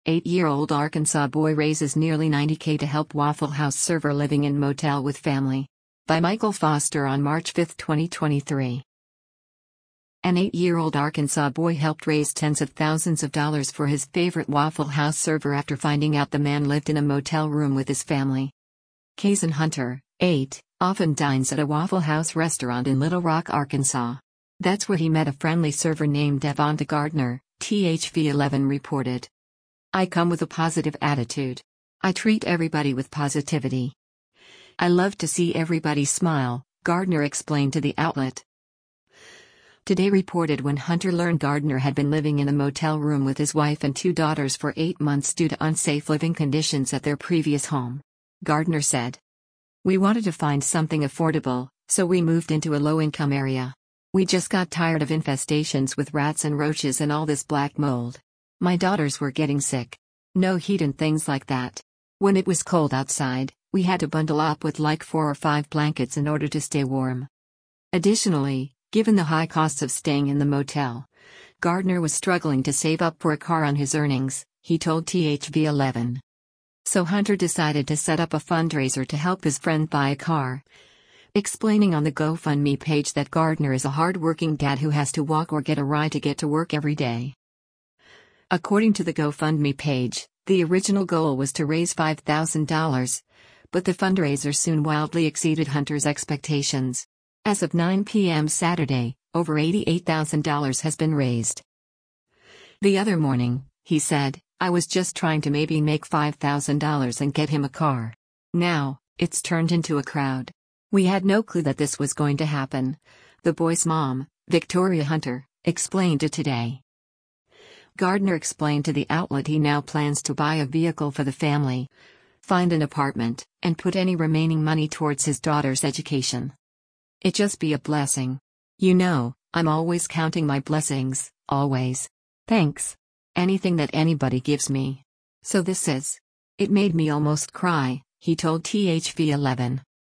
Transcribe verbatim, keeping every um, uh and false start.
Eight-year-old Arkansas boy raises nearly ninety thousand dollars to help Waffle House server living in motel with family. By Michael Foster on March fifth, twenty twenty-three. An eight-year-old Arkansas boy helped raise tens of thousands of dollars for his favorite Waffle House server after finding out the man lived in a motel room with his family. Kaysen Hunter, eight, often dines at a Waffle House restaurant in Little Rock, Arkansas. That's where he met a friendly server named Devonta Gardner, T H V eleven reported. I come with a positive attitude. I treat everybody with positivity. I love to see everybody smile, Gardner explained to the outlet. Today reported when Hunter learned Gardner had been living in a motel room with his wife and two daughters for eight months due to unsafe living conditions at their previous home. Gardner said, "We wanted to find something affordable, so we moved into a low-income area. We just got tired of infestations with rats and roaches and all this black mold. My daughters were getting sick. No heat and things like that. When it was cold outside, we had to bundle up with like four or five blankets in order to stay warm." Additionally, given the high costs of staying in the motel, Gardner was struggling to save up for a car on his earnings, he told T H V eleven. So Hunter decided to set up a fundraiser to help his friend buy a car. Explaining on the GoFundMe page that Gardner is a hard-working dad who has to walk or get a ride to get to work every day. According to the GoFundMe page, the original goal was to raise five thousand dollars, but the fundraiser soon wildly exceeded Hunter's expectations. As of nine p m Saturday, over eighty-eight thousand dollars has been raised. The other morning, he said, "I was just trying to maybe make five thousand dollars and get him a car. Now, it's turned into a crowd. We had no clue that this was going to happen," the boy's mom, Victoria Hunter, explained to Today. Gardner explained to the outlet he now plans to buy a vehicle for the family, find an apartment, and put any remaining money towards his daughter's education. "It just be a blessing. You know, I'm always counting my blessings, always. Thanks. Anything that anybody gives me. So this is. It made me almost cry," he told T H V eleven.